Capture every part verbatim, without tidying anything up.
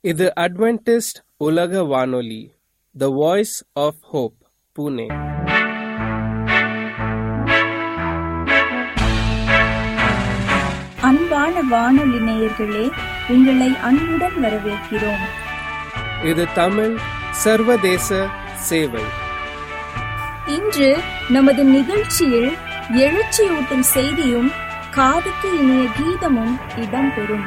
இது அட்வென்டிஸ்ட் உலக வானொலி, the voice of hope, Pune. அன்பான வானொலி நேயர்களே, உங்களை அன்புடன் வரவேற்கிறோம். இது தமிழ் சர்வதேச சேவை. இன்று நமது நிகழ்ச்சியில் எழுச்சியூட்டும் செய்தியும் காதுக்கு இனிய கீதமும் இடம்பெறும்.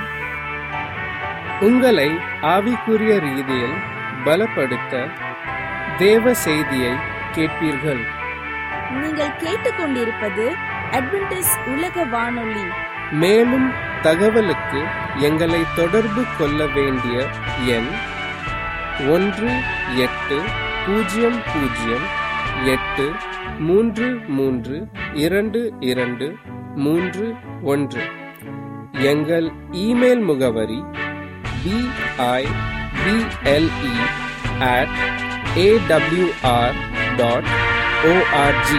உங்களை ஆவிக்குரிய ரீதியில் பலப்படுத்த தேவ செய்தியை கேட்பீர்கள். நீங்கள் கேட்டுக்கொண்டிருப்பது அட்வென்டிஸ்ட் உலக வானொலி. மேலும் தகவலுக்கு எங்களை தொடர்பு கொள்ள வேண்டிய எண் ஒன்று எட்டு பூஜ்ஜியம் பூஜ்ஜியம் எட்டு மூன்று மூன்று இரண்டு இரண்டு மூன்று ஒன்று. எங்கள் இமெயில் முகவரி P I P L E at AWR dot ORG.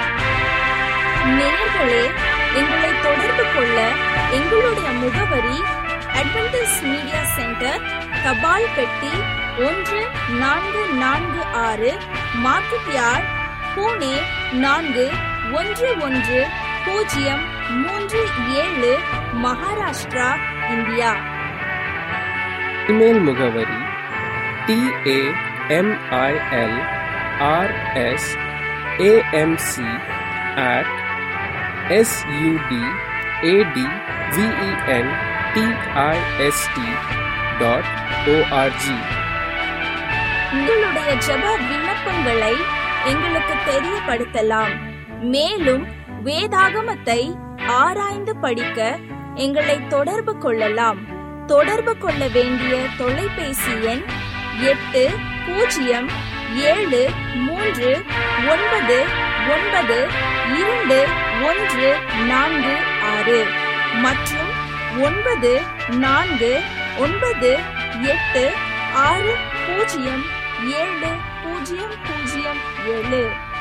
நேயர்களே, எங்களை தொடர்பு கொள்ள எங்களுடைய முகவரி அட்வென்டிஸ்ட் மீடியா சென்டர், தபால் பெட்டி ஒன்று நான்கு நான்கு ஆறு, மார்க்கெட் யார்ட், புனே நான்கு ஒன்று ஒன்று பூஜ்ஜியம் மூன்று ஏழு, மகாராஷ்டிரா, இந்தியா. இமெயில் முகவரி T A M I L R S A M C at S U D A D V E N T I S T dot ORG. உங்களுடைய ஜெப விண்ணப்பங்களை எங்களுக்கு தெரியப்படுத்தலாம். மேலும் வேதாகமத்தை ஆராய்ந்து படிக்க எங்களை தொடர்பு கொள்ளலாம். தொடர்பு கொள்ள வேண்டிய தொலைபேசி எண் எட்டு பூஜ்ஜியம் ஏழு மூன்று ஒன்பது ஒன்பது இரண்டு ஒன்று நான்கு ஆறு மற்றும் ஒன்பது நான்கு ஒன்பது எட்டு ஆறு பூஜ்ஜியம் ஏழு பூஜ்ஜியம் பூஜ்ஜியம் ஏழு.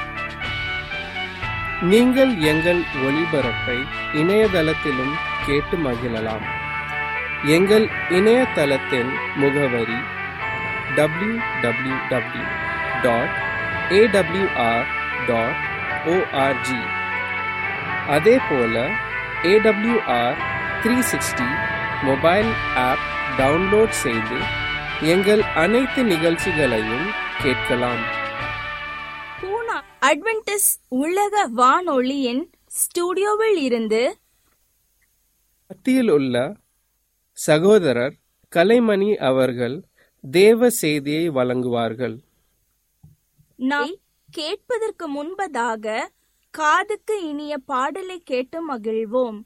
நீங்கள் எங்கள் ஒளிபரப்பை இணையதளத்திலும் கேட்டு மகிழலாம். எங்கள் இணையதளத்தின் முகவரி W W W dot AWR dot ORG. அதே போல AWR three sixty mobile app download செய்து எங்கள் அனைத்து நிகழ்ச்சிகளையும் கேட்கலாம். பூனா அட்வென்டிஸ்ட் உலக வானொலியின் ஸ்டுடியோவில் இருந்து மத்தியில் உள்ள சகோதரர் கலைமணி அவர்கள் தேவ செய்தியை வழங்குவார்கள். நாம் கேட்பதற்கு முன்பதாக காதுக்கு இனிய பாடலை கேட்டு மகிழ்வோம்.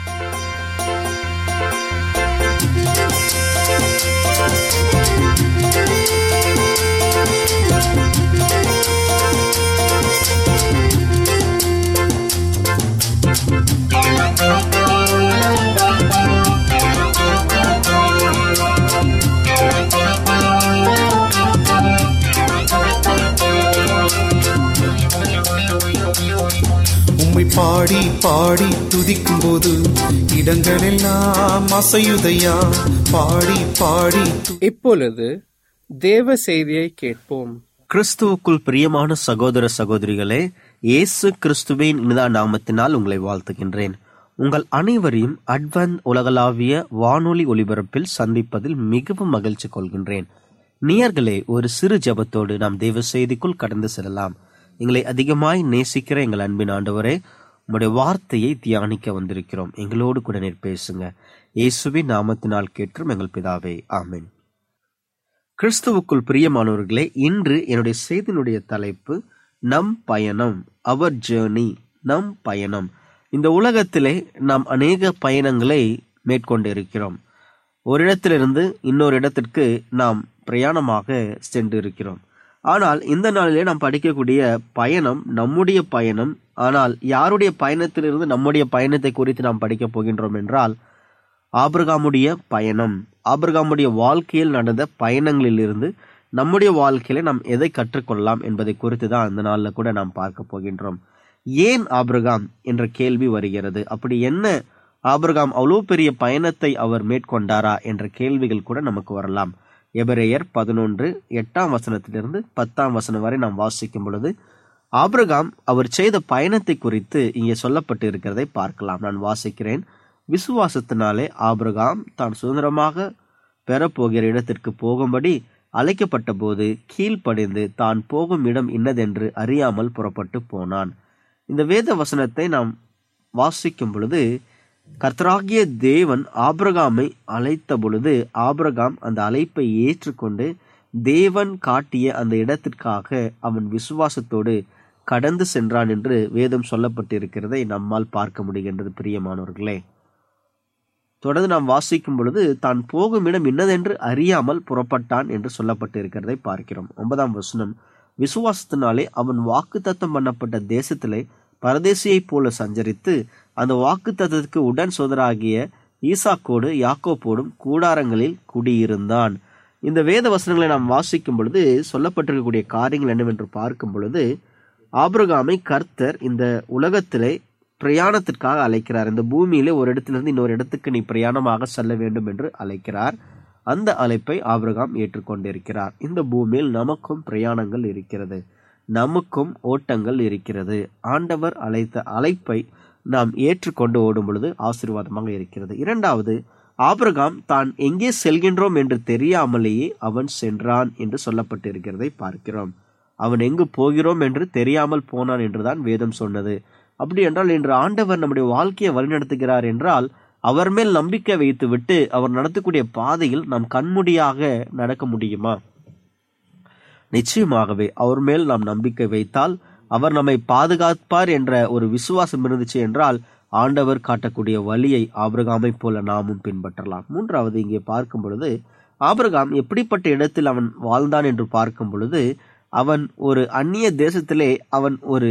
உம்மை பாடி பாடி துதிக்கும் போது இடங்களெல்லாம் அசையுதையா, பாடி பாடி. இப்பொழுது தேவ செய்தியை கேட்போம். கிறிஸ்துவுக்குள் பிரியமான சகோதர சகோதரிகளே, இயேசு கிறிஸ்துவின் இனிதா நாமத்தினால் உங்களை வாழ்த்துகின்றேன். உங்கள் அனைவரையும் அட்வென்ட் உலகளாவிய வானொலி ஒலிபரப்பில் சந்திப்பதில் மிகவும் மகிழ்ச்சி கொள்கின்றேன். நேயர்களே, ஒரு சிறு ஜெபத்தோடு நாம் தேவ செய்திக்குள் கடந்து செல்லலாம். எங்களை அதிகமாய் நேசிக்கிற எங்கள் அன்பின் ஆண்டவரே, உம்முடைய வார்த்தையை தியானிக்க வந்திருக்கிறோம். எங்களோடு கூட நீர் பேசுங்க. இயேசுவின் நாமத்தினால் கேட்டும் எங்கள் பிதாவே, ஆமென். கிறிஸ்துவுக்குள் பிரியமானவர்களே, இன்று என்னுடைய செய்தியினுடைய தலைப்பு நம் பயணம், அவர் ஜேர்னி, நம் பயணம். இந்த உலகத்திலே நாம் அநேக பயணங்களை மேற்கொண்டு இருக்கிறோம். ஒரு இடத்திலிருந்து இன்னொரு இடத்திற்கு நாம் பிரயாணமாக சென்று இருக்கிறோம். ஆனால் இந்த நாளிலே நாம் படிக்கக்கூடிய பயணம் நம்முடைய பயணம். ஆனால் யாருடைய பயணத்திலிருந்து நம்முடைய பயணத்தை குறித்து நாம் படிக்கப் போகின்றோம் என்றால் ஆபிரகாமுடைய பயணம். ஆபிரகாமுடைய வாழ்க்கையில் நடந்த பயணங்களிலிருந்து நம்முடைய வாழ்க்கையில நாம் எதை கற்றுக்கொள்ளலாம் என்பதை குறித்து தான் அந்த நாளில் கூட நாம் பார்க்க போகின்றோம். ஏன் ஆபிரகாம் என்ற கேள்வி வருகிறது. அப்படி என்ன ஆபிரகாம் அவ்வளோ பெரிய பயணத்தை அவர் மேற்கொண்டாரா என்ற கேள்விகள் கூட நமக்கு வரலாம். எபிரேயர் பதினொன்று எட்டாம் வசனத்திலிருந்து பத்தாம் வசனம் வரை நாம் வாசிக்கும் பொழுது ஆபிரகாம் அவர் செய்த பயணத்தை குறித்து இங்கே சொல்லப்பட்டு இருக்கிறதை பார்க்கலாம். நான் வாசிக்கிறேன். விசுவாசத்தினாலே ஆபிரகாம் தான் சுதந்திரமாக பெறப்போகிற இடத்திற்கு போகும்படி அழைக்கப்பட்ட போது கீழ்ப்படிந்து தான் போகும் இடம் இன்னதென்று அறியாமல் புறப்பட்டு போனான். இந்த வேத வசனத்தை நாம் வாசிக்கும் பொழுது கர்த்தராகிய தேவன் ஆபிரகாமை அழைத்த பொழுது ஆபிரகாம் அந்த அழைப்பை ஏற்றுக்கொண்டு தேவன் காட்டிய அந்த இடத்திற்காக அவன் விசுவாசத்தோடு கடந்து சென்றான் என்று வேதம் சொல்லப்பட்டிருக்கிறதை நம்மால் பார்க்க முடிகின்றது. பிரியமானவர்களே, தொடர்ந்து நாம் வாசிக்கும் பொழுது தான் போகும் இடம் இன்னதென்று அறியாமல் புறப்பட்டான் என்று சொல்லப்பட்டிருக்கிறதை பார்க்கிறோம். ஒன்பதாம் வசனம், விசுவாசத்தினாலே அவன் வாக்குத்தத்தம் பண்ணப்பட்ட தேசத்திலே பரதேசியைப் போல சஞ்சரித்து அந்த வாக்குத்தத்தத்துக்கு உடன் சோதராகிய ஈசாக்கோடு யாக்கோப்போடும் கூடாரங்களில் குடியிருந்தான். இந்த வேத வசனங்களை நாம் வாசிக்கும் பொழுது சொல்லப்பட்டிருக்கக்கூடிய காரியங்கள் என்னவென்று பார்க்கும் பொழுது ஆபிரகாமை கர்த்தர் இந்த உலகத்திலே பிரயாணத்திற்காக அழைக்கிறார். இந்த பூமியிலே ஒரு இடத்திலிருந்து இன்னொரு இடத்துக்கு நீ பிரயாணமாக செல்ல வேண்டும் என்று அழைக்கிறார். அந்த அழைப்பை ஆபிரகாம் ஏற்றுக்கொண்டிருக்கிறார். இந்த பூமியில் நமக்கும் பிரயாணங்கள் இருக்கிறது, நமக்கும் ஓட்டங்கள் இருக்கிறது. ஆண்டவர் அழைத்த அழைப்பை நாம் ஏற்றுக்கொண்டு ஓடும் பொழுது ஆசீர்வாதமாக இருக்கிறது. இரண்டாவது, ஆபிரகாம் தான் எங்கே செல்கின்றோம் என்று தெரியாமலேயே அவன் சென்றான் என்று சொல்லப்பட்டிருக்கிறதை பார்க்கிறோம். அவன் எங்கு போகிறோம் என்று தெரியாமல் போனான் என்றுதான் வேதம் சொன்னது. அப்படி என்றால் இன்று ஆண்டவர் நம்முடைய வாழ்க்கையை வழிநடத்துகிறார் என்றால் அவர் மேல் நம்பிக்கை வைத்து விட்டு அவர் நடத்தக்கூடிய பாதையில் நாம் கண்மூடியாக நடக்க முடியுமா? நிச்சயமாகவே அவர் மேல் நாம் நம்பிக்கை வைத்தால் அவர் நம்மை பாதுகாப்பார் என்ற ஒரு விசுவாசம் இருந்துச்சு என்றால் ஆண்டவர் காட்டக்கூடிய வழியை ஆபிரகாமை போல நாமும் பின்பற்றலாம். மூன்றாவது, இங்கே பார்க்கும் பொழுது ஆபிரகாம் எப்படிப்பட்ட இடத்தில் அவன் வாழ்ந்தான் என்று பார்க்கும் பொழுது அவன் ஒரு அந்நிய தேசத்திலே அவன் ஒரு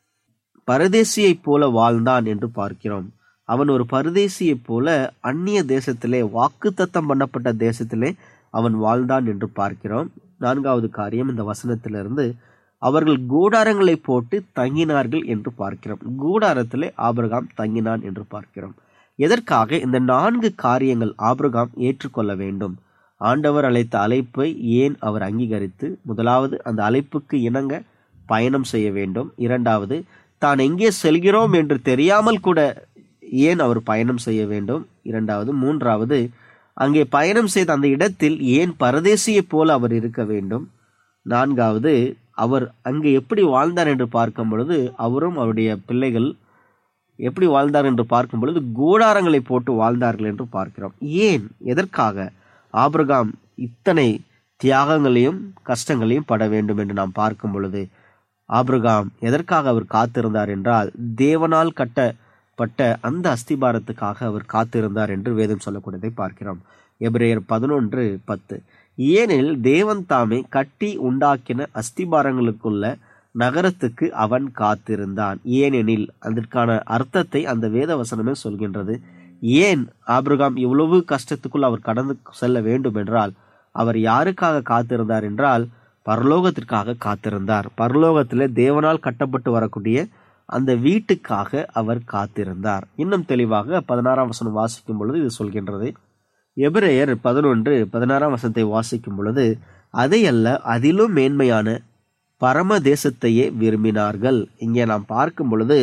பரதேசியை போல வாழ்ந்தான் என்று பார்க்கிறோம். அவன் ஒரு பரதேசியை போல அந்நிய தேசத்திலே வாக்குத்தத்தம் பண்ணப்பட்ட தேசத்திலே அவன் வாழ்ந்தான் என்று பார்க்கிறோம். நான்காவது காரியம், இந்த வசனத்திலிருந்து அவர்கள் கூடாரங்களை போட்டு தங்கினார்கள் என்று பார்க்கிறோம். கூடாரத்திலே ஆபிரகாம் தங்கினான் என்று பார்க்கிறோம். எதற்காக இந்த நான்கு காரியங்கள் ஆபிரகாம் ஏற்றுக்கொள்ள வேண்டும்? ஆண்டவர் அழைத்த அழைப்பை ஏன் அவர் அங்கீகரித்து முதலாவது அந்த அழைப்புக்கு இணங்க பயணம் செய்ய வேண்டும்? இரண்டாவது, தான் எங்கே செல்கிறோம் என்று தெரியாமல் கூட ஏன் அவர் பயணம் செய்ய வேண்டும்? இரண்டாவது, மூன்றாவது, அங்கே பயணம் செய்த அந்த இடத்தில் ஏன் பரதேசியை போல அவர் இருக்க வேண்டும்? நான்காவது, அவர் அங்கே எப்படி வாழ்ந்தார் என்று பார்க்கும் பொழுது அவரும் அவருடைய பிள்ளைகள் எப்படி வாழ்ந்தார் என்று பார்க்கும் பொழுது கூடாரங்களை போட்டு வாழ்ந்தார்கள் என்று பார்க்கிறோம். ஏன், எதற்காக ஆபிரகாம் இத்தனை தியாகங்களையும் கஷ்டங்களையும் பட வேண்டும் என்று நாம் பார்க்கும் பொழுது ஆபிரகாம் எதற்காக அவர் காத்திருந்தார் என்றால் தேவனால் கட்டப்பட்ட அந்த அஸ்திபாரத்துக்காக அவர் காத்திருந்தார் என்று வேதம் சொல்லக்கூடியதை பார்க்கிறோம். எபிரேயர் பதினொன்று பத்து, ஏனெனில் தேவன் தாமே கட்டி உண்டாக்கின அஸ்திபாரங்களுக்குள்ள நகரத்துக்கு அவன் காத்திருந்தான். ஏனெனில் அதற்கான அர்த்தத்தை அந்த வேத வசனமே சொல்கின்றது. ஏன் ஆபிரகாம் இவ்வளவு கஷ்டத்துக்குள் அவர் கடந்து செல்ல வேண்டும் என்றால் அவர் யாருக்காக காத்திருந்தார் என்றால் பரலோகத்திற்காக காத்திருந்தார். பரலோகத்திலே தேவனால் கட்டப்பட்டு வரக்கூடிய அந்த வீட்டுக்காக அவர் காத்திருந்தார். இன்னும் தெளிவாக பதினாறாம் வசனம் வாசிக்கும் பொழுது இது சொல்கின்றது. எபிரேயர் பதினொன்று பதினாறாம் வசனத்தை வாசிக்கும் பொழுது அதையல்ல அதிலும் மேன்மையான பரம தேசத்தையே விரும்பினார்கள். இங்கே நாம் பார்க்கும் பொழுது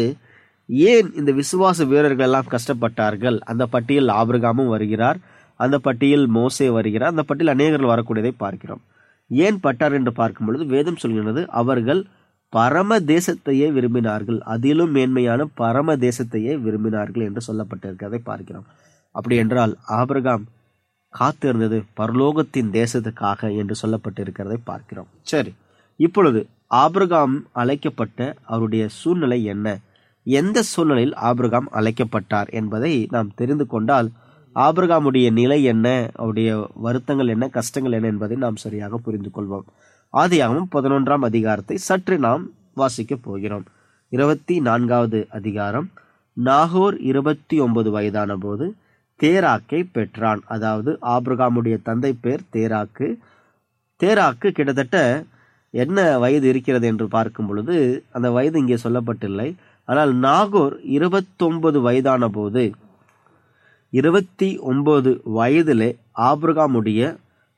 ஏன் இந்த விசுவாச வீரர்கள் எல்லாம் கஷ்டப்பட்டார்கள்? அந்த பட்டியல் ஆபிரகாமும் வருகிறார், அந்த பட்டியல் மோசே வருகிறார், அந்த பட்டியல் அநேகர்கள் வரக்கூடியதை பார்க்கிறோம். ஏன் பட்டார் என்று பார்க்கும் பொழுது வேதம் சொல்கிறது அவர்கள் பரம தேசத்தையே விரும்பினார்கள், அதிலும் மேன்மையான பரம தேசத்தையே விரும்பினார்கள் என்று சொல்லப்பட்டிருக்கிறதை பார்க்கிறோம். அப்படி என்றால் ஆபிரகாம் காத்திருந்தது பரலோகத்தின் தேசத்துக்காக என்று சொல்லப்பட்டிருக்கிறதை பார்க்கிறோம். சரி, இப்பொழுது ஆபிரகாம் அழைக்கப்பட்ட அவருடைய சூழ்நிலை என்ன? எந்த சூழ்நிலையில் ஆபிரகாம் அழைக்கப்பட்டார் என்பதை நாம் தெரிந்து கொண்டால் ஆபிரகாமுடைய நிலை என்ன, அவருடைய வருத்தங்கள் என்ன, கஷ்டங்கள் என்ன என்பதை நாம் சரியாக புரிந்து கொள்வோம். ஆதியாகமம் பதினொன்றாம் அதிகாரத்தை சற்று நாம் வாசிக்க போகிறோம். இருபத்தி நான்காவது அதிகாரம். நாகோர் இருபத்தி ஒன்பது வயதான போது தேராக்கை பெற்றான். அதாவது ஆபிரகாமுடைய தந்தை பேர் தேராக்கு. தேராக்கு கிட்டத்தட்ட என்ன வயது இருக்கிறது என்று பார்க்கும் பொழுது அந்த வயது இங்கே சொல்லப்பட்டில்லை. ஆனால் நாகோர் இருபத்தொன்பது வயதான போது இருபத்தி ஒன்பது வயதிலே ஆபிரகாமுடைய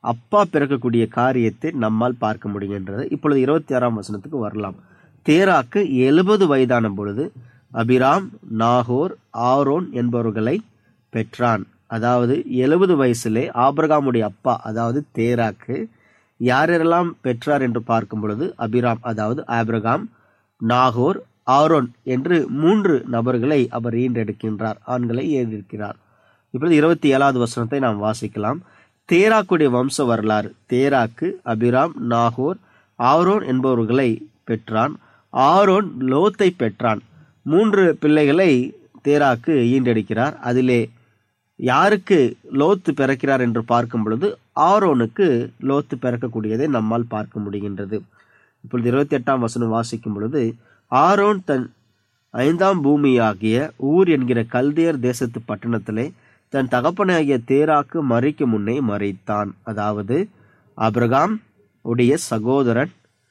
அப்பா பிறக்கக்கூடிய காரியத்தை நம்மால் பார்க்க முடிகின்றது. இப்பொழுது இருபத்தி ஆறாம் வசனத்துக்கு வரலாம். தேராக்கு எழுபது வயதான பொழுது அபிராம், நாகோர், ஆரோன் என்பவர்களை பெற்றான். அதாவது எழுபது வயசுலே ஆபிரகாமுடைய அப்பா அதாவது தேராக்கு யாரெல்லாம் பெற்றார் என்று பார்க்கும் பொழுது அபிராம் அதாவது ஆபிரகாம், நாகோர், ஆரோன் என்று மூன்று நபர்களை அவர் ஈன்றெடுக்கின்றார், ஆண்களை ஈன்றெடுக்கிறார். இப்பொழுது இருபத்தி ஏழாவது வசனத்தை நாம் வாசிக்கலாம். தேராக்குடைய வம்ச வரலாறு. தேராக்கு அபிராம், நாகோர், ஆரோன் என்பவர்களை பெற்றான். ஆரோன் லோத்தை பெற்றான். மூன்று பிள்ளைகளை தேராக்கு ஈன்றெடுக்கிறார். அதிலே யாருக்கு லோத்து பிறக்கிறார் என்று பார்க்கும் பொழுது ஆரோனுக்கு லோத்து பிறக்கக்கூடியதை நம்மால் பார்க்க முடிகின்றது. இப்பொழுது இருபத்தி எட்டாம் வசனம் வாசிக்கும் பொழுது ஆரோன் தன் ஐந்தாம் பூமியாகிய ஊர் என்கிற கல்தியர் தேசத்து பட்டணத்திலே தன் தகப்பனாகிய தேராக்கு மறிக்கும் முன்னே மறித்தான். அதாவது ஆபிரகாம் உடைய சகோதரன்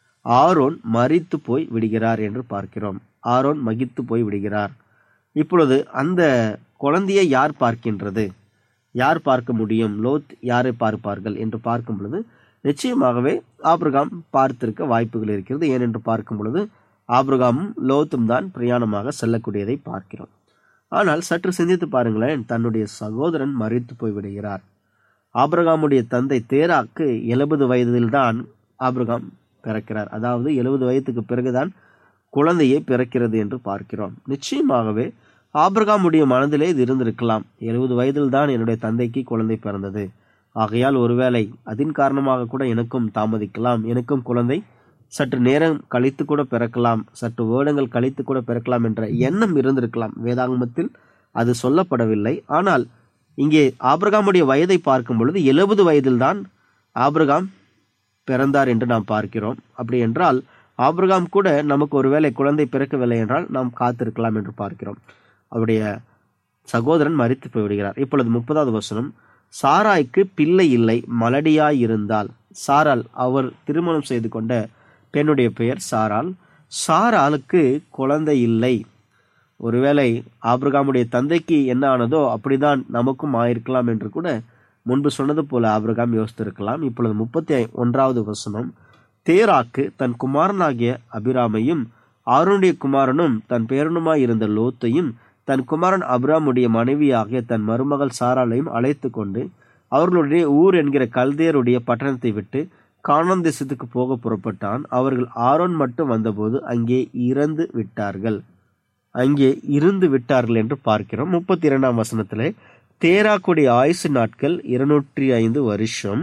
ஆரோன் மரித்து போய் விடுகிறார் என்று பார்க்கிறோம். ஆரோன் மகித்து போய் விடுகிறார். இப்பொழுது அந்த குழந்தையை யார் பார்க்கின்றது? யார் பார்க்க முடியும்? லோத் யாரை பார்ப்பார்கள் என்று பார்க்கும் பொழுது நிச்சயமாகவே ஆபிரகாம் பார்த்திருக்க வாய்ப்புகள் இருக்கிறது. ஏனென்று பார்க்கும் பொழுது ஆபிரகாமும் லோத்தும் தான் பிரயாணமாக செல்லக்கூடியதை பார்க்கிறோம். ஆனால் சற்று சிந்தித்து பாருங்களேன், தன்னுடைய சகோதரன் மரித்து போய்விடுகிறார். ஆபிரகாமுடைய தந்தை தேராக்கு எழுபது வயதில்தான் ஆபிரகாம் பிறக்கிறார். அதாவது எழுபது வயதுக்கு பிறகுதான் குழந்தையை பிறக்கிறது என்று பார்க்கிறோம். நிச்சயமாகவே ஆபிரகாமுடைய மனதிலே இது இருந்திருக்கலாம். எழுபது வயதில் தான் என்னுடைய தந்தைக்கு குழந்தை பிறந்தது, ஆகையால் ஒருவேளை அதன் காரணமாக கூட எனக்கும் தாமதிக்கலாம், எனக்கும் குழந்தை சற்று நேரம் கழித்து கூட பிறக்கலாம், சற்று வருடங்கள் கழித்து கூட பிறக்கலாம் என்ற எண்ணம் இருந்திருக்கலாம். வேதாகமத்தில் அது சொல்லப்படவில்லை. ஆனால் இங்கே ஆபிரகாமுடைய வயதை பார்க்கும் பொழுது எழுபது வயதில் தான் ஆபிரகாம் பிறந்தார் என்று நாம் பார்க்கிறோம். அப்படி என்றால் ஆபிரகாம் கூட நமக்கு ஒருவேளை குழந்தை பிறக்கவில்லை என்றால் நாம் காத்திருக்கலாம் என்று பார்க்கிறோம். அவருடைய சகோதரன் மரித்து போய்விடுகிறார். இப்பொழுது முப்பதாவது வசனம். சாராய்க்கு பிள்ளை இல்லை, மலடியாய் இருந்தால். சாரால் அவர் திருமணம் செய்து கொண்ட பெண்ணுடைய பெயர் சாரால். சாராளுக்கு குழந்தை இல்லை. ஒருவேளை ஆபிரகாமுடைய தந்தைக்கு என்ன ஆனதோ அப்படிதான் நமக்கும் ஆயிருக்கலாம் என்று கூட முன்பு சொன்னது போல ஆபிரகாம் யோசித்திருக்கலாம். இப்பொழுது முப்பத்தி ஒன்றாவது வசனம். தேராக்கு தன் குமாரனாகிய அபிராமையும் ஆரோனுடைய குமாரனும் தன் பேரனுமாய் இருந்த லோத்தையும் தன் குமாரன் அபிராமுடைய மனைவியாகிய தன் மருமகள் சாராலையும் அழைத்து கொண்டு அவர்களுடைய ஊர் என்கிற கல்தேருடைய பட்டணத்தை விட்டு கானான் தேசத்துக்கு போக புறப்பட்டான். அவர்கள் ஆரோன் மட்டும் வந்தபோது அங்கே இறந்து விட்டார்கள் அங்கே இருந்து விட்டார்கள் என்று பார்க்கிறோம். முப்பத்தி இரண்டாம் வசனத்திலே தேராக்குடைய ஆயுசு நாட்கள் இருநூற்றி ஐந்து வருஷம்.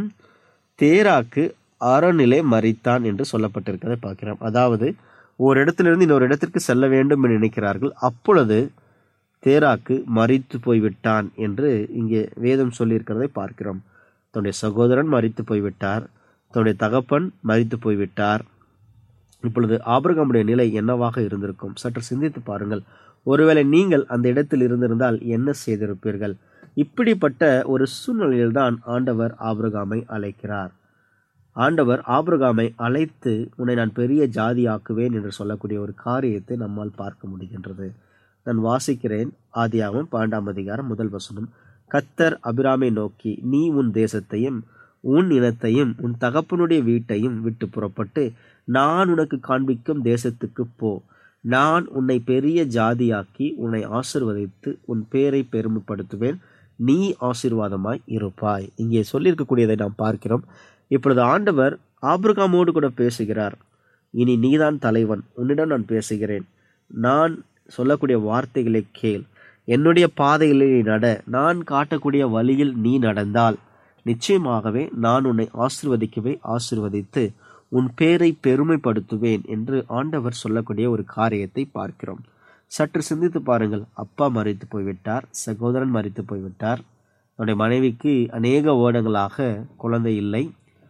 தேராக்கு ஆரோனிலே மரித்தான் என்று சொல்லப்பட்டிருக்கிறதை பார்க்கிறோம். அதாவது ஒரு இடத்திலிருந்து இன்னொரு இடத்திற்கு செல்ல வேண்டும் என்று நினைக்கிறார்கள். அப்பொழுது தேராக்கு மரித்து போய்விட்டான் என்று இங்கே வேதம் சொல்லியிருக்கிறதை பார்க்கிறோம். தன்னுடைய சகோதரன் மரித்து போய்விட்டார், தன்னுடைய தகப்பன் மரித்து போய்விட்டார். இப்பொழுது ஆபிரகாமுடைய நிலை என்னவாக இருந்திருக்கும்? சற்று சிந்தித்து பாருங்கள். ஒருவேளை நீங்கள் அந்த இடத்தில் இருந்திருந்தால் என்ன செய்திருப்பீர்கள்? இப்படிப்பட்ட ஒரு சூழ்நிலையில்தான் ஆண்டவர் ஆபிரகாமை அழைக்கிறார். ஆண்டவர் ஆபிரகாமை அழைத்து உன்னை நான் பெரிய ஜாதி ஆக்குவேன் என்று சொல்லக்கூடிய ஒரு காரியத்தை நம்மால் பார்க்க முடிகின்றது. நான் வாசிக்கிறேன். ஆதியாகமம் பன்னெண்டாம் அதிகாரம் முதல் வசனம். கர்த்தர் அபிராமை நோக்கி, நீ உன் தேசத்தையும் உன் இனத்தையும் உன் தகப்பனுடைய வீட்டையும் விட்டு புறப்பட்டு நான் உனக்கு காண்பிக்கும் தேசத்துக்கு போ. நான் உன்னை பெரிய ஜாதியாக்கி உன்னை ஆசீர்வதித்து உன் பேரை பெருமைப்படுத்துவேன். நீ ஆசீர்வாதமாய் இருப்பாய். இங்கே சொல்லியிருக்கக்கூடியதை நாம் பார்க்கிறோம். இப்பொழுது ஆண்டவர் ஆபிரகாமோடு கூட பேசுகிறார். இனி நீதான் தலைவன், உன்னிடம் நான் பேசுகிறேன். நான் சொல்லக்கூடிய வார்த்தைகளை கேள். என்னுடைய பாதையிலே நீ நட. நான் காட்டக்கூடிய வழியில் நீ நடந்தால் நிச்சயமாகவே நான் உன்னை ஆசீர்வதிக்கவே ஆசீர்வதித்து உன் பேரை பெருமைப்படுத்துவேன் என்று ஆண்டவர் சொல்லக்கூடிய ஒரு காரியத்தை பார்க்கிறோம். சற்று சிந்தித்து பாருங்கள். அப்பா மரித்து போய்விட்டார், சகோதரன் மரித்து போய்விட்டார், அவருடைய மனைவிக்கு அநேக வருடங்களாக குழந்தை இல்லை.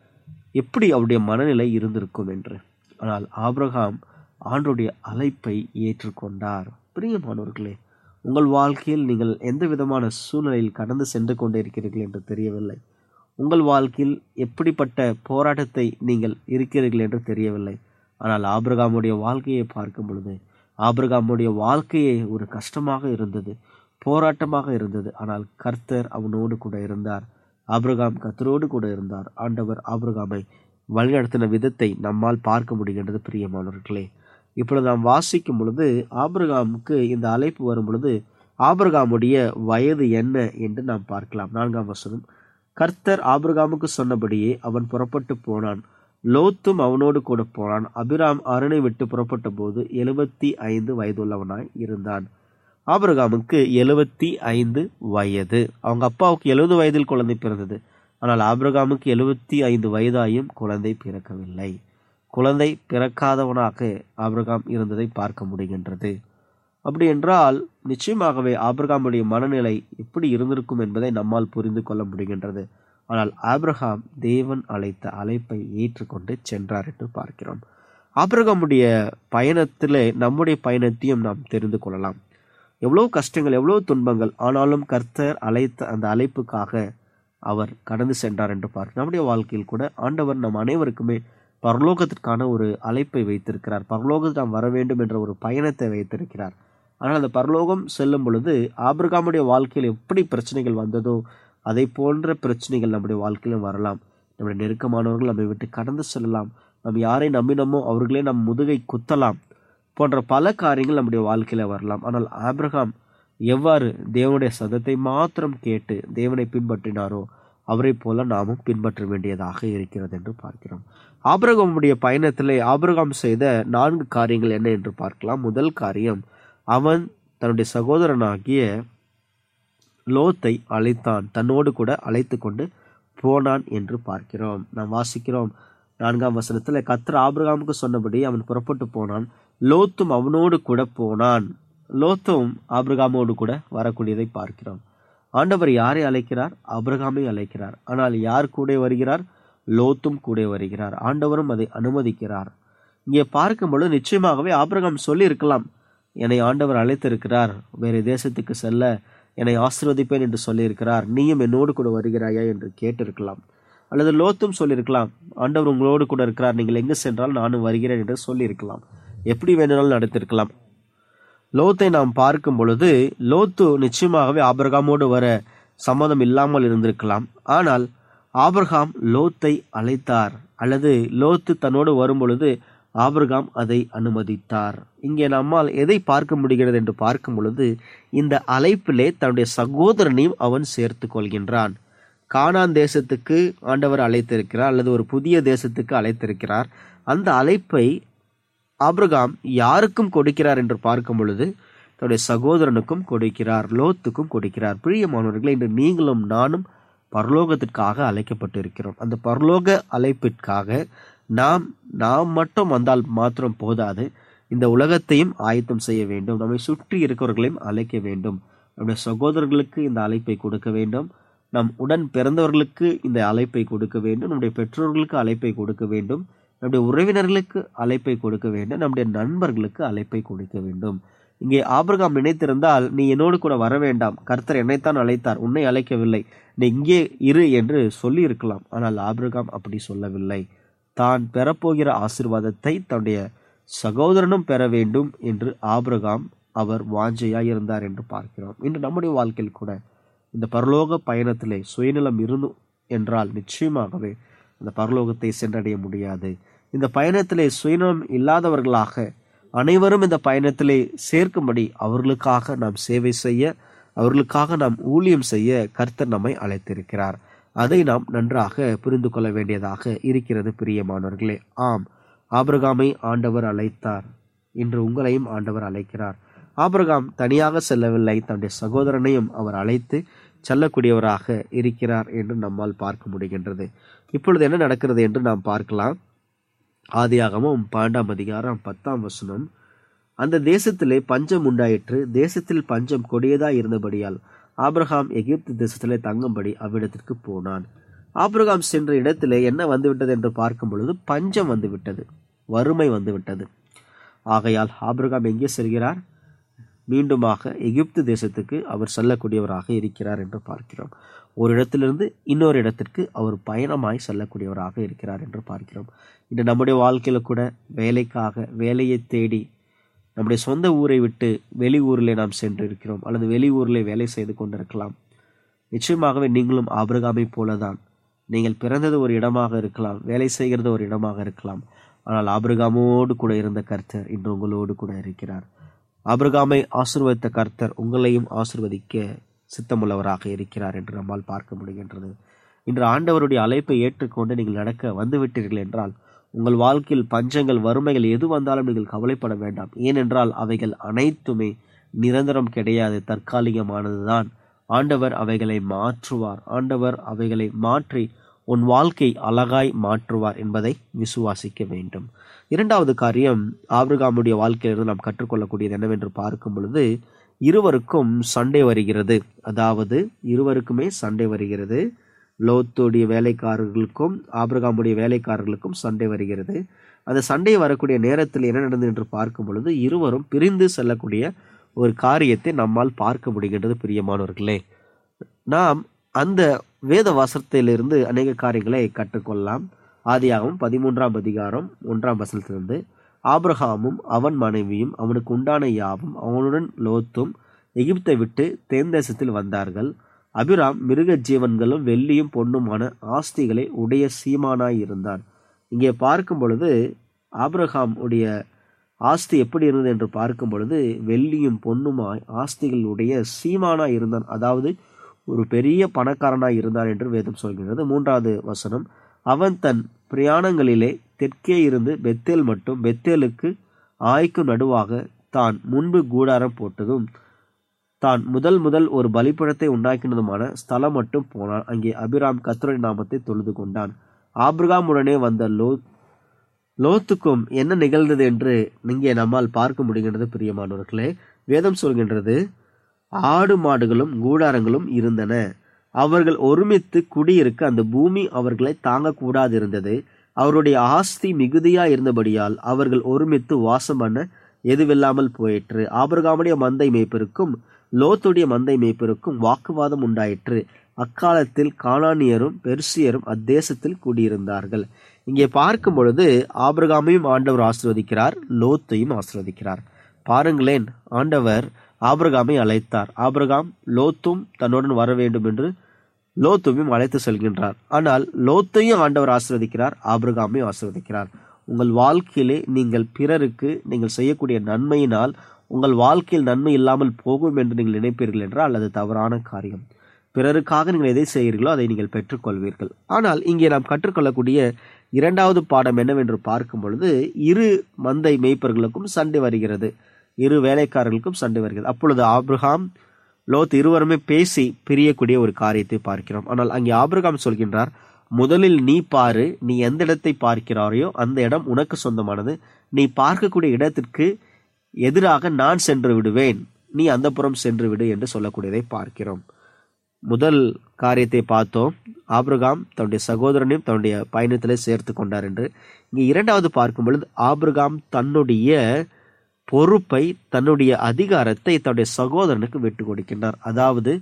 எப்படி அவருடைய மனநிலை இருந்திருக்கும் என்று. ஆனால் ஆபிரகாம் ஆண்டவருடைய அழைப்பை ஏற்றுக்கொண்டார். பிரியமானவர்களே, உங்கள் வாழ்க்கையில் நீங்கள் எந்த விதமான சூழ்நிலையில் கடந்து சென்று கொண்டே இருக்கிறீர்கள் என்று தெரியவில்லை. உங்கள் வாழ்க்கையில் எப்படிப்பட்ட போராட்டத்தை நீங்கள் இருக்கிறீர்கள் என்று தெரியவில்லை. ஆனால் ஆபிரகாமுடைய வாழ்க்கையை பார்க்கும் பொழுது ஆபிரகாமுடைய வாழ்க்கையே ஒரு கஷ்டமாக இருந்தது, போராட்டமாக இருந்தது. ஆனால் கர்த்தர் அவனோடு கூட இருந்தார். ஆபிரகாம் கர்த்தரோடு கூட இருந்தார். ஆண்டவர் ஆபிரகாமை வழிநடத்தின விதத்தை நம்மால் பார்க்க முடிகின்றது. பிரியமானவர்களே, இப்பொழுது நாம் வாசிக்கும் பொழுது ஆபிரகாமுக்கு இந்த அழைப்பு வரும் பொழுது ஆபிரகாமுடைய வயது என்ன என்று நாம் பார்க்கலாம். நான்காம் வசனம், கர்த்தர் ஆபிரகாமுக்கு சொன்னபடியே அவன் புறப்பட்டு போனான், லோத்தும் அவனோடு கூட போனான். அபிராம் அரணை விட்டு புறப்பட்ட போது எழுபத்தி ஐந்து வயதுள்ளவனாய் இருந்தான். ஆபிரகாமுக்கு எழுபத்தி ஐந்து வயது. அவங்க அப்பாவுக்கு எழுபது வயதில் குழந்தை பிறந்தது. ஆனால் ஆபிரகாமுக்கு எழுபத்தி ஐந்து வயதாயும் குழந்தை பிறக்கவில்லை. குழந்தை பிறக்காதவனாக ஆபிரகாம் இருந்ததை பார்க்க முடிகின்றது. அப்படி என்றால் நிச்சயமாகவே ஆபிரகாமுடைய மனநிலை எப்படி இருந்திருக்கும் என்பதை நம்மால் புரிந்து கொள்ள முடிகின்றது. ஆனால் ஆபிரகாம் தேவன் அழைத்த அழைப்பை ஏற்றுக்கொண்டு சென்றார் என்று பார்க்கிறோம். ஆபிரகாமுடைய பயணத்திலே நம்முடைய பயணத்தையும் நாம் தெரிந்து கொள்ளலாம். எவ்வளவு கஷ்டங்கள், எவ்வளவு துன்பங்கள், ஆனாலும் கர்த்தர் அழைத்த அந்த அழைப்புக்காக அவர் கடந்து சென்றார் என்று பார்க்கிறோம். நம்முடைய வாழ்க்கையில் கூட ஆண்டவர் நம் அனைவருக்குமே பரலோகத்திற்கான ஒரு அழைப்பை வைத்திருக்கிறார். பரலோகத்தில் நாம் வர வேண்டும் என்ற ஒரு பயணத்தை வைத்திருக்கிறார். ஆனால் அந்த பரலோகம் செல்லும் பொழுது ஆபிரகாமுடைய வாழ்க்கையில் எப்படி பிரச்சனைகள் வந்ததோ அதை போன்ற பிரச்சனைகள் நம்முடைய வாழ்க்கையிலும் வரலாம். நம்முடைய நெருக்கமானவர்கள் நம்மை விட்டு கடந்து செல்லலாம். நாம் யாரை நம்பினோமோ அவர்களே நம் முதுகை குத்தலாம். போன்ற பல காரியங்கள் நம்முடைய வாழ்க்கையில வரலாம். ஆனால் ஆபிரகாம் எவ்வாறு தேவனுடைய சத்தத்தை மாத்திரம் கேட்டு தேவனை பின்பற்றினாரோ அவரை போல நாமும் பின்பற்ற வேண்டியதாக இருக்கிறது என்று பார்க்கிறோம். ஆபிரகாமுடைய பயணத்திலே ஆபிரகாம் செய்த நான்கு காரியங்கள் என்ன என்று பார்க்கலாம். முதல் காரியம், அவன் தன்னுடைய சகோதரனாகிய லோத்தை அழைத்தான், தன்னோடு கூட அழைத்து கொண்டு போனான் என்று பார்க்கிறோம். நாம் வாசிக்கிறோம் நான்காம் வசனத்தில், கர்த்தர் ஆபிரகாமுக்கு சொன்னபடி அவன் புறப்பட்டு போனான், லோத்தும் அவனோடு கூட போனான். லோத்தும் ஆபிரகாமோடு கூட வரக்கூடியதை பார்க்கிறோம். ஆண்டவர் யாரை அழைக்கிறார்? ஆபிரகாமை அழைக்கிறார். ஆனால் யார் கூட வருகிறார்? லோத்தும் கூட வருகிறார். ஆண்டவரும் அதை அனுமதிக்கிறார். இங்கே பார்க்கும்பொழுது நிச்சயமாகவே ஆபிரகாம் சொல்லி இருக்கலாம், என்னை ஆண்டவர் அழைத்திருக்கிறார், வேறு தேசத்துக்கு செல்ல என்னை ஆசீர்வதிப்பேன் என்று சொல்லியிருக்கிறார், நீயும் என்னோடு கூட வருகிறாயா என்று கேட்டிருக்கலாம். அல்லது லோத்தும் சொல்லியிருக்கலாம், ஆண்டவர் உங்களோடு கூட இருக்கிறார், நீங்கள் எங்கு சென்றால் நானும் வருகிறேன் என்று சொல்லியிருக்கலாம். எப்படி வேணும்னாலும் நடத்திருக்கலாம். லோத்தை நாம் பார்க்கும் பொழுது லோத்து நிச்சயமாகவே ஆபிரகாமோடு வர சம்மதம் இல்லாமல் இருந்திருக்கலாம். ஆனால் ஆபிரகாம் லோத்தை அழைத்தார், அல்லது லோத்து தன்னோடு வரும் பொழுது ஆபிரகாம் அதை அனுமதித்தார். இங்கே நம்மால் எதை பார்க்க முடிகிறது என்று பார்க்கும் பொழுது இந்த அழைப்பிலே தன்னுடைய சகோதரனையும் அவன் சேர்த்து கொள்கின்றான். கானான் தேசத்துக்கு ஆண்டவர் அழைத்திருக்கிறார், அல்லது ஒரு புதிய தேசத்துக்கு அழைத்திருக்கிறார். அந்த அழைப்பை ஆபிரகாம் யாருக்கும் கொடுக்கிறார் என்று பார்க்கும் பொழுது தன்னுடைய சகோதரனுக்கும் கொடுக்கிறார், லோத்துக்கும் கொடுக்கிறார். பிரியமானவர்களே, இன்று நீங்களும் நானும் பரலோகத்திற்காக அழைக்கப்பட்டு இருக்கிறோம். அந்த பரலோக அழைப்பிற்காக நாம் நாம் மட்டும் வந்தால் மாத்திரம் போதாது, இந்த உலகத்தையும் ஆயத்தம் செய்ய வேண்டும். நம்மை சுற்றி இருக்கிறவர்களையும் அழைக்க வேண்டும். நம்முடைய சகோதரர்களுக்கு இந்த அழைப்பை கொடுக்க வேண்டும். நம் உடன் பிறந்தவர்களுக்கு இந்த அழைப்பை கொடுக்க வேண்டும். நம்முடைய பெற்றோர்களுக்கு அழைப்பை கொடுக்க வேண்டும். நம்முடைய உறவினர்களுக்கு அழைப்பை கொடுக்க வேண்டும். நம்முடைய நண்பர்களுக்கு அழைப்பை கொடுக்க வேண்டும். இங்கே ஆபிரகாம் நினைத்திருந்தால், நீ என்னோடு கூட வர வேண்டாம், கர்த்தர் என்னைத்தான் அழைத்தார், உன்னை அழைக்கவில்லை, நீ இங்கே இரு என்று சொல்லி இருக்கலாம். ஆனால் ஆபிரகாம் அப்படி சொல்லவில்லை. தான் பெறப்போகிற ஆசீர்வாதத்தை தன்னுடைய சகோதரனும் பெற வேண்டும் என்று ஆபிரகாம் அவர் வாஞ்சையாய் இருந்தார் என்று பார்க்கிறோம். இன்று நம்முடைய வாழ்க்கையில் கூட இந்த பரலோக பயணத்திலே சுயநலம் இருந்தும் என்றால் நிச்சயமாகவே அந்த பரலோகத்தை சென்றடைய முடியாது. இந்த பயணத்திலே சுயநலம் இல்லாதவர்களாக அனைவரும் இந்த பயணத்திலே சேர்க்கும்படி அவர்களுக்காக நாம் சேவை செய்ய, அவர்களுக்காக நாம் ஊழியம் செய்ய கர்த்தர் நம்மை அழைத்திருக்கிறார். அதை நாம் நன்றாக புரிந்து கொள்ள வேண்டியதாக இருக்கிறது. பிரியமானவர்களே, ஆம், ஆபிரகாமை ஆண்டவர் அழைத்தார். இன்று உங்களையும் ஆண்டவர் அழைக்கிறார். ஆபிரகாம் தனியாக செல்லவில்லை, தன்னுடைய சகோதரனையும் அவர் அழைத்து செல்லக்கூடியவராக இருக்கிறார் என்று நம்மால் பார்க்க முடிகின்றது. இப்பொழுது என்ன நடக்கிறது என்று நாம் பார்க்கலாம். ஆதியாகமம் பன்னெண்டாம் அதிகாரம் பத்தாம் வசனம், அந்த தேசத்திலே பஞ்சம் உண்டாயிற்று, தேசத்தில் பஞ்சம் கொடியதாய் இருந்தபடியால் ஆபிரகாம் எகிப்து தேசத்திலே தங்கும்படி அவ்விடத்திற்கு போனான். ஆபிரகாம் சென்ற இடத்திலே என்ன வந்துவிட்டது என்று பார்க்கும் பொழுது பஞ்சம் வந்துவிட்டது, வறுமை வந்துவிட்டது. ஆகையால் ஆபிரகாம் எங்கே செல்கிறார்? மீண்டுமாக எகிப்து தேசத்துக்கு அவர் செல்லக்கூடியவராக இருக்கிறார் என்று பார்க்கிறோம். ஒரு இடத்திலிருந்து இன்னொரு இடத்திற்கு அவர் பயணமாய் செல்லக்கூடியவராக இருக்கிறார் என்று பார்க்கிறோம். இன்று நம்முடைய வாழ்க்கையில கூட வேலைக்காக, வேலையை தேடி நம்முடைய சொந்த ஊரை விட்டு வெளி ஊரிலே நாம் சென்று இருக்கிறோம், அல்லது வெளி ஊரிலே வேலை செய்து கொண்டிருக்கலாம். நிச்சயமாகவே நீங்களும் ஆபிரகாமை போலதான். நீங்கள் பிறந்தது ஒரு இடமாக இருக்கலாம், வேலை செய்கிறது ஒரு இடமாக இருக்கலாம். ஆனால் ஆபிரகாமோடு கூட இருந்த கர்த்தர் இன்று உங்களோடு கூட இருக்கிறார். ஆபிரகாமை ஆசீர்வதித்த கர்த்தர் உங்களையும் ஆசீர்வதிக்க சித்தமுள்ளவராக இருக்கிறார் என்று நம்மால் பார்க்க முடிகின்றது. இன்று ஆண்டவருடைய அழைப்பை ஏற்றுக்கொண்டு நீங்கள் நடக்க வந்துவிட்டீர்கள் என்றால் உங்கள் வாழ்க்கையில் பஞ்சங்கள், வறுமைகள் எது வந்தாலும் நீங்கள் கவலைப்பட வேண்டாம். ஏனென்றால் அவைகள் அனைத்துமே நிரந்தரம் கிடையாது, தற்காலிகமானதுதான். ஆண்டவர் அவைகளை மாற்றுவார். ஆண்டவர் அவைகளை மாற்றி உன் வாழ்க்கை அழகாய் மாற்றுவார் என்பதை விசுவாசிக்க வேண்டும். இரண்டாவது காரியம், ஆபிரகாமுடைய வாழ்க்கையிலிருந்து நாம் கற்றுக்கொள்ளக்கூடியது என்னவென்று பார்க்கும் பொழுது, இருவருக்கும் சண்டை வருகிறது. அதாவது இருவருக்குமே சண்டை வருகிறது. லோத்துடைய வேலைக்காரர்களுக்கும் ஆபிரகாமுடைய வேலைக்காரர்களுக்கும் சண்டை வருகிறது. அந்த சண்டை வரக்கூடிய நேரத்தில் என்ன நடந்தது என்று பார்க்கும் பொழுது இருவரும் பிரிந்து செல்லக்கூடிய ஒரு காரியத்தை நம்மால் பார்க்க முடிகின்றது. பிரியமானவர்களே, நாம் அந்த வேத வசனத்திலிருந்து அநேக காரியங்களை கற்றுக்கொள்ளலாம். ஆதியாகமம் பதிமூன்றாம் அதிகாரம் ஒன்றாம் வசனத்திலிருந்து, ஆபிரகாமும் அவன் மனைவியும் அவனுக்கு உண்டான யாவும் அவனுடன் லோத்தும் எகிப்தை விட்டு தேந்தேசத்தில் வந்தார்கள். அபிராம் மிருக ஜீவன்களும் வெள்ளியும் பொன்னுமான ஆஸ்திகளை உடைய சீமானாய் இருந்தான். இங்கே பார்க்கும் பொழுது ஆபிரகாம் உடைய ஆஸ்தி எப்படி இருந்தது என்று பார்க்கும் பொழுது வெள்ளியும் பொன்னுமாய் ஆஸ்திகளுடைய சீமானாய் இருந்தான். அதாவது ஒரு பெரிய பணக்காரனாய் இருந்தான் என்று வேதம் சொல்கிறது. மூன்றாவது வசனம், அவன் தன் பிரயாணங்களிலே தெற்கே இருந்து பெத்தேல் மட்டும் பெத்தேலுக்கு ஆய்க்கும் நடுவாக தான் முன்பு கூடாரம் போட்டதும் தான் முதல் முதல் ஒரு பலிபீடத்தை உண்டாக்கினதுமான ஸ்தலம் மட்டும் போனான். அங்கே அபிராம் கர்த்தருடைய நாமத்தை தொழுது கொண்டான். ஆபிரகாம் உடனே வந்த லோத் லோத்துக்கும் என்ன நிகழ்ந்தது என்று இங்கே நம்மால் பார்க்க முடிகின்றது. பிரியமானவர்களே, வேதம் சொல்கின்றது, ஆடு மாடுகளும் கூடாரங்களும் இருந்தன. அவர்கள் ஒருமித்து குடியிருக்க அந்த பூமி அவர்களை தாங்கக்கூடாது இருந்தது. அவருடைய ஆஸ்தி மிகுதியா இருந்தபடியால் அவர்கள் ஒருமித்து வாசம் பண்ண எதுவில்லாமல் போயிற்று. ஆபிரகாமுடைய மந்தை மேய்ப்பருக்கும் லோத்துடைய மந்தை மேய்ப்பருக்கும் வாக்குவாதம் உண்டாயிற்று. அக்காலத்தில் கானானியரும் பெர்சியரும் அத்தேசத்தில் கூடியிருந்தார்கள். இங்கே பார்க்கும் பொழுது ஆபிரகாமையும் ஆண்டவர் ஆசீர்வதிக்கிறார், லோத்தையும் ஆசீர்வதிக்கிறார். பாருங்களேன், ஆண்டவர் ஆபிரகாமை அழைத்தார். ஆபிரகாம் லோத்தும் தன்னுடன் வர வேண்டும் என்று லோத்துவையும் அழைத்து செல்கின்றார். ஆனால் லோத்தையும் ஆண்டவர் ஆசீர்வதிக்கிறார், ஆபிரகாமையும் ஆசீர்வதிக்கிறார். உங்கள் வாழ்க்கையிலே நீங்கள் பிறருக்கு நீங்கள் செய்யக்கூடிய நன்மையினால் உங்கள் வாழ்க்கையில் நன்மை இல்லாமல் போகும் என்று நீங்கள் நினைப்பீர்கள் என்றால் அது தவறான காரியம். பிறருக்காக நீங்கள் எதை செய்கிறீர்களோ அதை நீங்கள் பெற்றுக்கொள்வீர்கள். ஆனால் இங்கே நாம் கற்றுக்கொள்ளக்கூடிய இரண்டாவது பாடம் என்னவென்று பார்க்கும் பொழுது, இரு மந்தை மேய்ப்பர்களுக்கும் சண்டை வருகிறது, இரு வேலைக்காரர்களுக்கும் சண்டை வருகிறது. அப்பொழுது ஆபிரகாம் லோத் இருவருமே பேசி பிரியக்கூடிய ஒரு காரியத்தை பார்க்கிறோம். ஆனால் அங்கே ஆபிரகாம் சொல்கின்றார், முதலில் நீ பாரு, நீ எந்த இடத்தை பார்க்கிறாரையோ அந்த இடம் உனக்கு சொந்தமானது. நீ பார்க்கக்கூடிய இடத்திற்கு எதிராக நான் சென்று விடுவேன், நீ அந்த புறம் சென்று விடு என்று சொல்லக்கூடியதை பார்க்கிறோம். முதல் காரியத்தை பார்த்தோம், ஆபிரகாம் தன்னுடைய சகோதரனையும் தன்னுடைய பயணத்திலே சேர்த்து கொண்டார் என்று. இங்கே இரண்டாவது பார்க்கும் பொழுது ஆபிரகாம் தன்னுடைய பொறுப்பை, தன்னுடைய அதிகாரத்தை தன்னுடைய சகோதரனுக்கு விட்டு கொடுக்கின்றார். அதாவது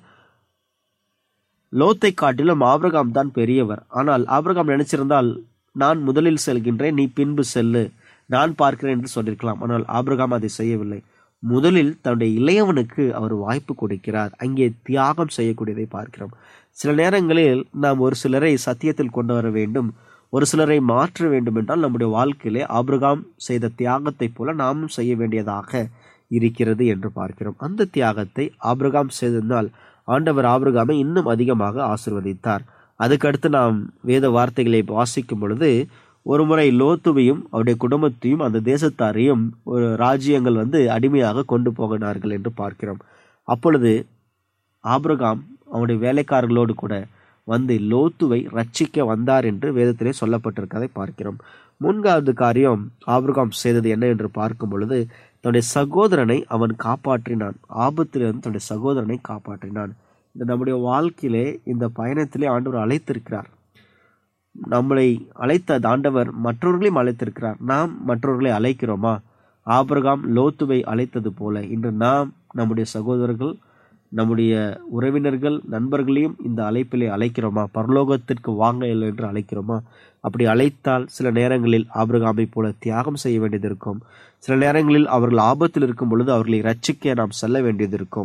லோத்தை காட்டிலும் ஆபிரகாம் தான் பெரியவர். ஆனால் ஆபிரகாம் நினைச்சிருந்தால் நான் முதலில் செல்கின்றேன், நீ பின்பு செல்லு, நான் பார்க்கிறேன் என்று சொல்லியிருக்கலாம். ஆனால் ஆபிரகாம் அதை செய்யவில்லை. முதலில் தன்னுடைய இளையவனுக்கு அவர் வாய்ப்பு கொடுக்கிறார். அங்கே தியாகம் செய்யக்கூடியதை பார்க்கிறோம். சில நேரங்களில் நாம் ஒரு சிலரை சத்தியத்தில் கொண்டு வர வேண்டும், ஒரு சிலரை மாற்ற வேண்டும் என்றால் நம்முடைய வாழ்க்கையிலே ஆபிரகாம் செய்த தியாகத்தை போல நாமும் செய்ய வேண்டியதாக இருக்கிறது என்று பார்க்கிறோம். அந்த தியாகத்தை ஆபிரகாம் செய்ததால் ஆண்டவர் ஆபிரகாமை இன்னும் அதிகமாக ஆசீர்வதித்தார். அதுக்கடுத்து நாம் வேத வார்த்தைகளை வாசிக்கும் பொழுது ஒரு முறை லோத்துவையும் அவருடைய குடும்பத்தையும் அந்த தேசத்தாரையும் ஒரு ராஜ்யங்கள் வந்து அடிமையாக கொண்டு போகினார்கள் என்று பார்க்கிறோம். அப்பொழுது ஆபிரகாம் அவனுடைய வேலைக்காரர்களோடு கூட வந்து லோத்துவை ரட்சிக்க வந்தார் என்று வேதத்திலே சொல்லப்பட்டிருக்கதை பார்க்கிறோம். மூன்றாவது காரியம் ஆபிரகாம் செய்தது என்ன என்று பார்க்கும் பொழுது தன்னுடைய சகோதரனை அவன் காப்பாற்றினான். ஆபத்திலிருந்து தன்னுடைய சகோதரனை காப்பாற்றினான். இந்த நம்முடைய வாழ்க்கையிலே இந்த பயணத்திலே ஆண்டவர் அழைத்திருக்கிறார். நம்மளை அழைத்த ஆண்டவர் மற்றவர்களையும் அழைத்திருக்கிறார். நாம் மற்றவர்களை அழைக்கிறோமா? ஆபிரகாம் லோத்துவை அழைத்தது போல இன்று நாம் நம்முடைய சகோதரர்கள், நம்முடைய உறவினர்கள், நண்பர்களையும் இந்த அழைப்பிலே அழைக்கிறோமா? பரலோகத்திற்கு வாங்க என்று அழைக்கிறோமா? அப்படி அழைத்தால் சில நேரங்களில் ஆபிரகாமை போல தியாகம் செய்ய வேண்டியது இருக்கும். சில நேரங்களில் அவர்கள் ஆபத்தில் இருக்கும் பொழுது அவர்களை ரட்சிக்க நாம் செல்ல வேண்டியது இருக்கும்.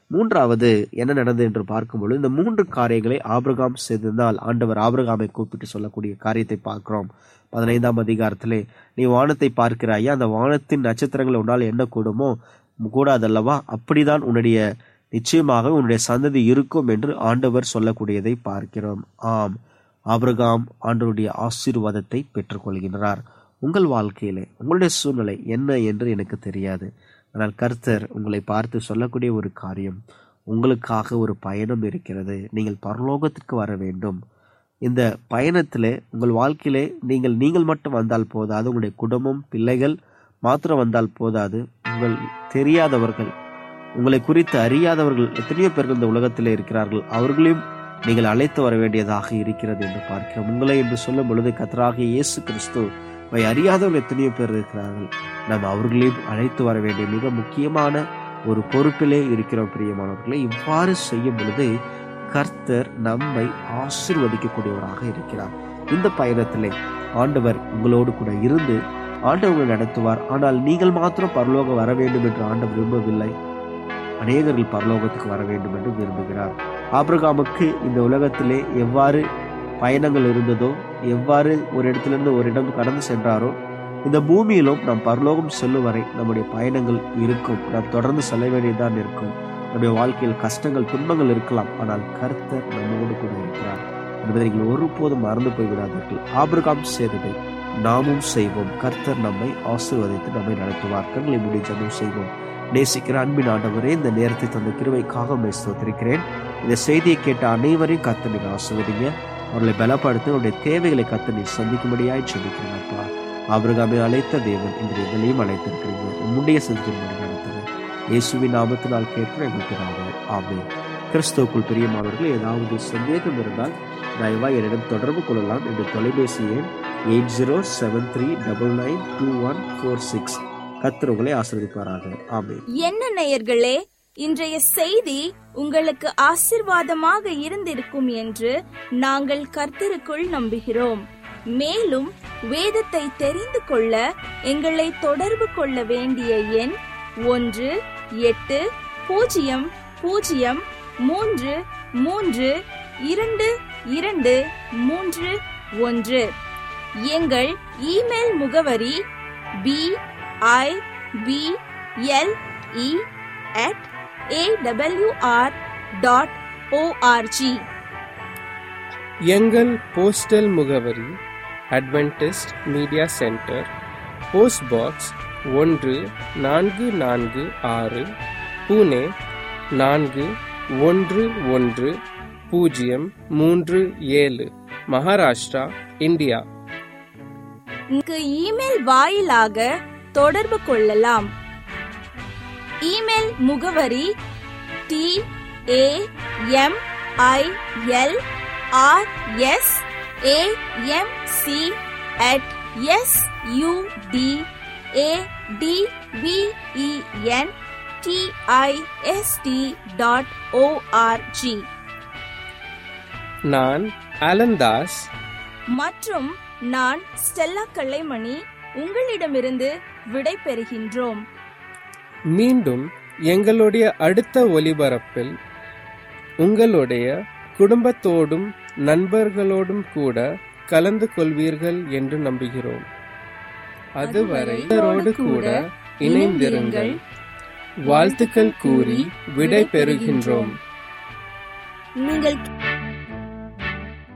மூன்றாவது என்ன நடந்தது என்று பார்க்கும்போது இந்த மூன்று காரியங்களை ஆபிரகாம் செய்திருந்தால் ஆண்டவர் ஆபிரகாமை கூப்பிட்டு சொல்லக்கூடிய காரியத்தை பார்க்கிறோம். பதினைந்தாம் அதிகாரத்திலே, நீ வானத்தை பார்க்கிறாயா, அந்த வானத்தின் நட்சத்திரங்களை உன்னால் என்ன கூடுமோ கூடாதல்லவா, அப்படிதான் உன்னுடைய நிச்சயமாக உன்னுடைய சந்ததி இருக்கும் என்று ஆண்டவர் சொல்லக்கூடியதை பார்க்கிறோம். ஆம், ஆபிரகாம் ஆண்டவருடைய ஆசீர்வாதத்தை பெற்றுக்கொள்கின்றார். உங்கள் வாழ்க்கையிலே உங்களுடைய சூழ்நிலை என்ன என்று எனக்கு தெரியாது. ஆனால் கர்த்தர் உங்களை பார்த்து சொல்லக்கூடிய ஒரு காரியம், உங்களுக்காக ஒரு பயணம் இருக்கிறது, நீங்கள் பரலோகத்திற்கு வர வேண்டும். இந்த பயணத்திலே உங்கள் வாழ்க்கையிலே நீங்கள் நீங்கள் மட்டும் வந்தால் போதாது, உங்களுடைய குடும்பம் பிள்ளைகள் மாத்திரம் வந்தால் போதாது, உங்கள் தெரியாதவர்கள், உங்களை குறித்து அறியாதவர்கள் எத்தனையோ பேர்கள் இந்த உலகத்திலே இருக்கிறார்கள், அவர்களையும் நீங்கள் அழைத்து வர வேண்டியதாக இருக்கிறது என்று பார்க்கிறோம். உங்களை என்று சொல்லும் பொழுது கர்த்தராகிய இயேசு கிறிஸ்து வை அறியாதவர்கள் எத்தனையோ பேர் இருக்கிறார்கள், நாம் அவர்களையும் அழைத்து வர வேண்டிய மிக முக்கியமான ஒரு பொறுப்பிலே இருக்கிறோம். பிரியமானவர்களை, இவ்வாறு செய்யும் பொழுது கர்த்தர் நம்மை ஆசீர்வதிக்கக்கூடியவராக இருக்கிறார். இந்த பயணத்திலே ஆண்டவர் உங்களோடு கூட இருந்து ஆண்டவர்கள் நடத்துவார். ஆனால் நீங்கள் மாத்திரம் பரலோகம் வர வேண்டும் என்று ஆண்டவர் விரும்பவில்லை, அநேகர்கள் பரலோகத்துக்கு வர வேண்டும் என்று விரும்புகிறார். ஆபிரகாமுக்கு இந்த உலகத்திலே எவ்வாறு பயணங்கள் இருந்ததோ, எவ்வாறு ஒரு இடத்திலிருந்து ஒரு இடம் கடந்து சென்றாரோ, இந்த பூமியிலும் நாம் பரலோகம் செல்லும் வரை நம்முடைய பயணங்கள் இருக்கும். நாம் தொடர்ந்து செல்ல வேண்டியதுதான் இருக்கும். நம்முடைய வாழ்க்கையில் கஷ்டங்கள் துன்பங்கள் இருக்கலாம், ஆனால் கர்த்தர் நம்மோடு கூட இருக்கிறார் என்பதை நீங்கள் ஒருபோதும் மறந்து போய்விடாதீர்கள். ஆபிரகாம் செய்ததை நாமும் செய்வோம். கர்த்தர் நம்மை ஆசீர்வதித்து நம்மை நடத்துவார். கண்களை மூடி ஜெபம் செய்வோம். நேசிக்கிற அன்பின் ஆண்டவரே, இந்த நேரத்தை தந்த கிருபைக்காக உம்மை ஸ்தோத்திரிக்கிறேன். இந்த செய்தியை கேட்ட அனைவரையும் கர்த்தர் நீர் ஆசீர்வதிங்க, அவர்களை பலப்படுத்த அவருடைய தேவைகளை கர்த்தர் நீர் சந்திக்கும்படியாய் ஜெபிக்கிறேன். அப்பா, ஆபிரகாமை அழைத்த தேவன் இன்று எங்களையும் அழைத்திருக்கிறீங்க. உம்முடைய சிந்தனை நடத்துங்க. இயேசுவின் நாமத்தினால் கேட்கிறேன் எங்களுக்கு ஆமென். கிறிஸ்துவுக்குள் பிரியமானவர்கள், ஏதாவது சந்தேகம் இருந்தால் தயவாய் என்னிடம் தொடர்பு கொள்ளலாம். என்ற தொலைபேசி எண் eight zero seven three double nine two one four six. கர்த்தர் உங்களை ஆசீர்வதிப்பாராக. ஆமென். என்ன நேயர்களே, இன்றைய செய்தி உங்களுக்கு ஆசீர்வாதமாக இருந்திருக்கும் என்று நாங்கள் கர்த்தருக்குள் நம்புகிறோம். மேலும் வேதத்தை தெரிந்து கொள்ள எங்களை தொடர்பு கொள்ள வேண்டிய எண் ஒன்று எட்டு பூஜ்ஜியம் பூஜ்ஜியம் மூன்று மூன்று இரண்டு இரண்டு மூன்று ஒன்று. எங்கள் இமெயில் முகவரி P I P L E at A W R dot ORG. எங்கள் போஸ்டல் முகவரி Adventist media centre, post box ஒன்று நான்கு நான்கு ஆறு, புனே நான்கு ஒன்று ஒன்று பூஜ்ஜியம் மூன்று ஏழு, மகாராஷ்டிரா, இந்தியா. இமெயில் வாயிலாக தொடர்பு கொள்ளலாம். இமெயில் முகவரி T A M I L R S A M C at S U D A D V E N T I S T dot ORG. நான் அலந்தாஸ் மற்றும் நான் ஸ்டெல்லா கல்லைமணி உங்களிடமிருந்து விடை பெறுகின்றோம். மீண்டும் எங்களுடைய அடுத்த ஒலிபரப்பில் உங்களுடைய குடும்பத்தோடும் நண்பர்களோடும் கூட கலந்து கொள்வீர்கள் என்று நம்புகிறோம். அதுவரை இவரோடு கூட இணைந்திருங்கள். வாழ்த்துக்கள் கூறி விடை பெறுகின்றோம். நீங்கள்